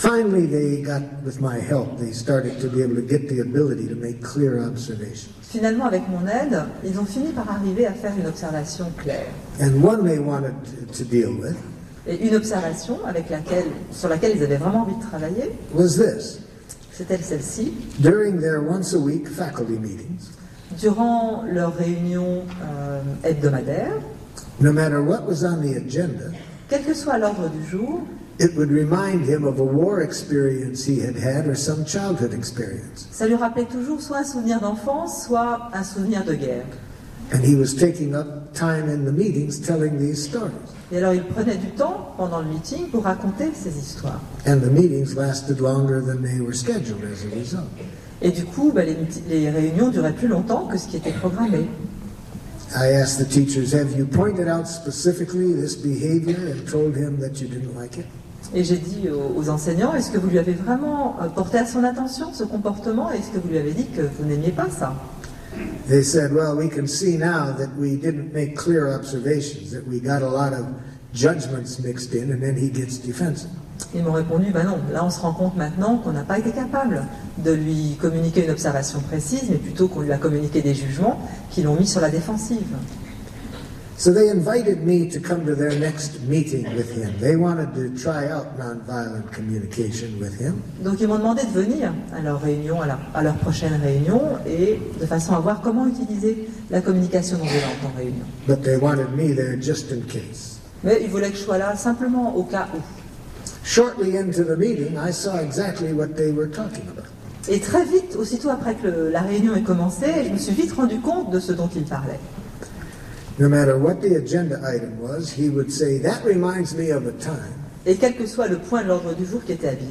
Finally, with my help, they started to be able to get the ability to make clear observations. Finalement, avec mon aide, ils ont fini par arriver à faire une observation claire. And one they wanted to deal with Et une observation sur laquelle ils avaient vraiment envie de travailler, was this. c'était celle-ci. During their once-a-week faculty meetings, Durant leurs réunions hebdomadaires, no matter what was on the agenda, quel que soit l'ordre du jour, it would remind him of a war experience he had or some childhood experience. ça lui rappelait toujours soit un souvenir d'enfance, soit un souvenir de guerre. And he was taking up time in the meetings telling these stories. Et alors il prenait du temps pendant le meeting pour raconter ces histoires. And the meetings lasted longer than they were scheduled as a result. Et du coup, les réunions duraient plus longtemps que ce qui était programmé. I asked the teachers, have you pointed out specifically this behavior and told him that you didn't like it? Et j'ai dit aux enseignants, est-ce que vous lui avez vraiment porté à son attention ce comportement? Est-ce que vous lui avez dit que vous n'aimiez pas ça? They said, well, we can see now that we didn't make clear observations, that we got a lot of judgments mixed in, and then he gets defensive. Ils m'ont répondu, non, là on se rend compte maintenant qu'on n'a pas été capable de lui communiquer une observation précise, mais plutôt qu'on lui a communiqué des jugements qui l'ont mis sur la défensive. So they invited me to come to their next meeting with him. They wanted to try out nonviolent communication with him. Donc ils m'ont demandé de venir à leur réunion, à leur prochaine réunion, et de façon à voir comment utiliser la communication non violente en réunion. But they wanted me there just in case. Mais ils voulaient que je sois là simplement au cas où. Shortly into the meeting, I saw exactly what they were talking about. Et très vite, aussitôt après que la réunion ait commencé, je me suis vite rendu compte de ce dont ils parlaient. No matter what the agenda item was, he would say, that reminds me of a time. Et quel que soit le point de l'ordre du jour qui était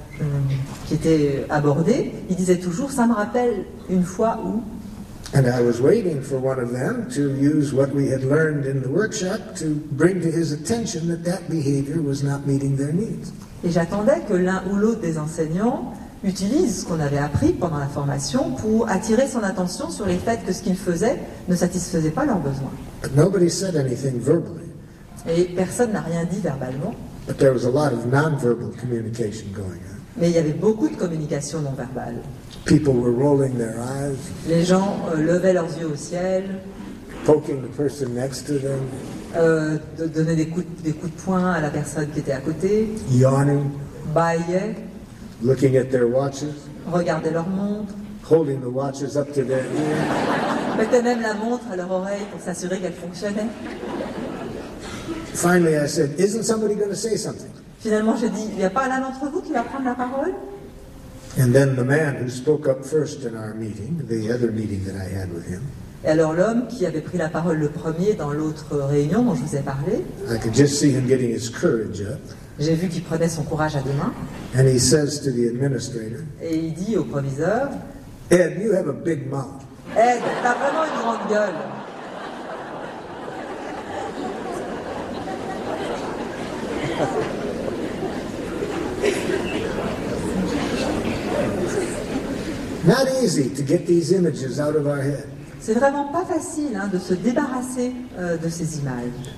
abordé, il disait toujours, ça me rappelle une fois où... And I was waiting for one of them to use what we had learned in the workshop to bring to his attention that behavior was not meeting their needs. Et j'attendais que l'un ou l'autre des enseignants utilise ce qu'on avait appris pendant la formation pour attirer son attention sur les faits que ce qu'il faisait ne satisfaisait pas leurs besoins. But nobody said anything verbally. Et personne n'a rien dit verbalement. But there was a lot of nonverbal communication going on. Mais il y avait beaucoup de communication non verbale. People were rolling their eyes. Les gens levaient leurs yeux au ciel. Poking the person next to them. De donner des coups de poing à la personne qui était à côté. Yawning. Bâillaient. Looking at their watches. Regardaient leur montre. Holding the watches up to their ear. Mettaient même la montre à leur oreille pour s'assurer qu'elle fonctionnait. Finally, I said, isn't somebody going to say something? Finalement, j'ai dit, il n'y a pas l'un d'entre vous qui va prendre la parole? And then the man who spoke up first in our meeting, the other meeting that I had with him, et alors l'homme qui avait pris la parole le premier dans l'autre réunion dont je vous ai parlé, I could just see him getting his courage up. j'ai vu qu'il prenait son courage à deux mains. And he says to the administrator, Et il dit au proviseur, Ed, you have a big mouth. Ed, t'as vraiment une grande gueule. Not easy to get these images out of our head. C'est vraiment pas facile de se débarrasser de ces images.